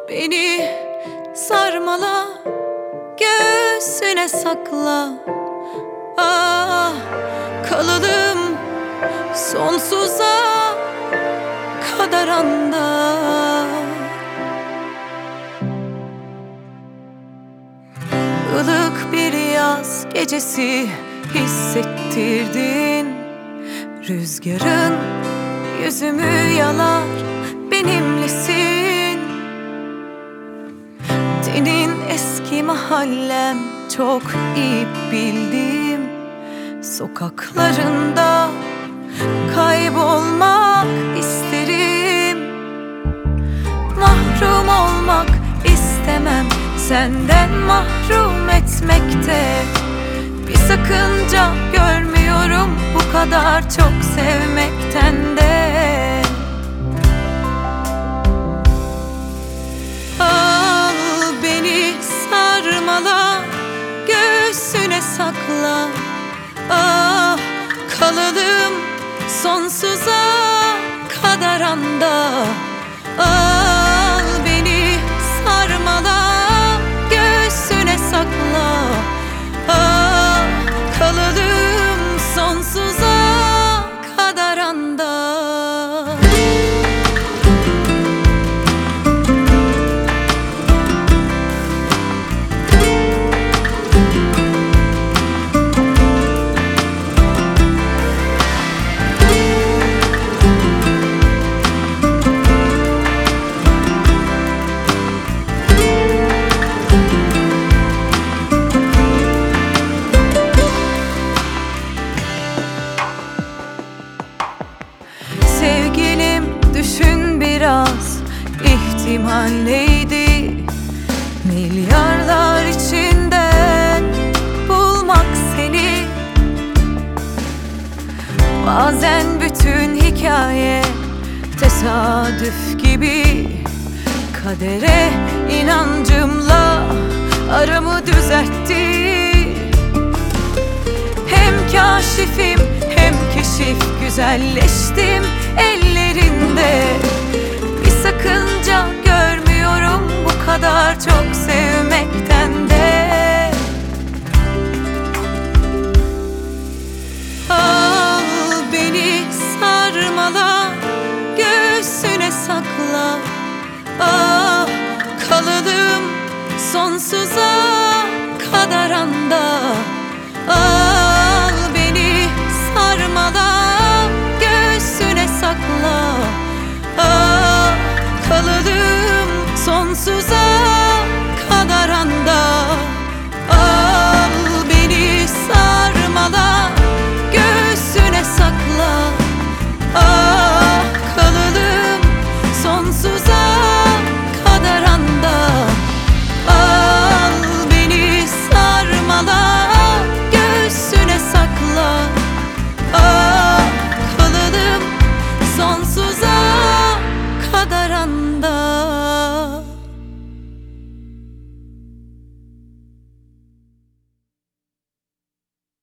Beni sarmala, göğsüne sakla. Ah, kalalım sonsuza kadar anda. Ilık bir yaz gecesi hissettirdin. Rüzgarın yüzümü yalar, benimlesin. Senin eski mahallem çok iyi bildim. Sokaklarında kaybolmak isterim. Mahrum olmak istemem, senden mahrum etmekte bir sakınca görmüyorum, bu kadar çok sevmekten de. Göğsüne sakla. Ah, kalalım sonsuza kadar anda. Al beni sarmala, göğsüne sakla. Ah, kalalım sonsuza kadar anda. Sevgilim, düşün biraz, ihtimal neydi? Milyarlar içinden bulmak seni. Bazen bütün hikaye tesadüf gibi. Kadere inancımla aramı düzeltti. Hem kaşifim hem keşif, güzelleştim ellerinde. Bir sakınca görmüyorum, bu kadar çok sevmekten de. Al beni sarmala, göğsüne sakla. Ah, kalalım sonsuza kadar anda. Ah,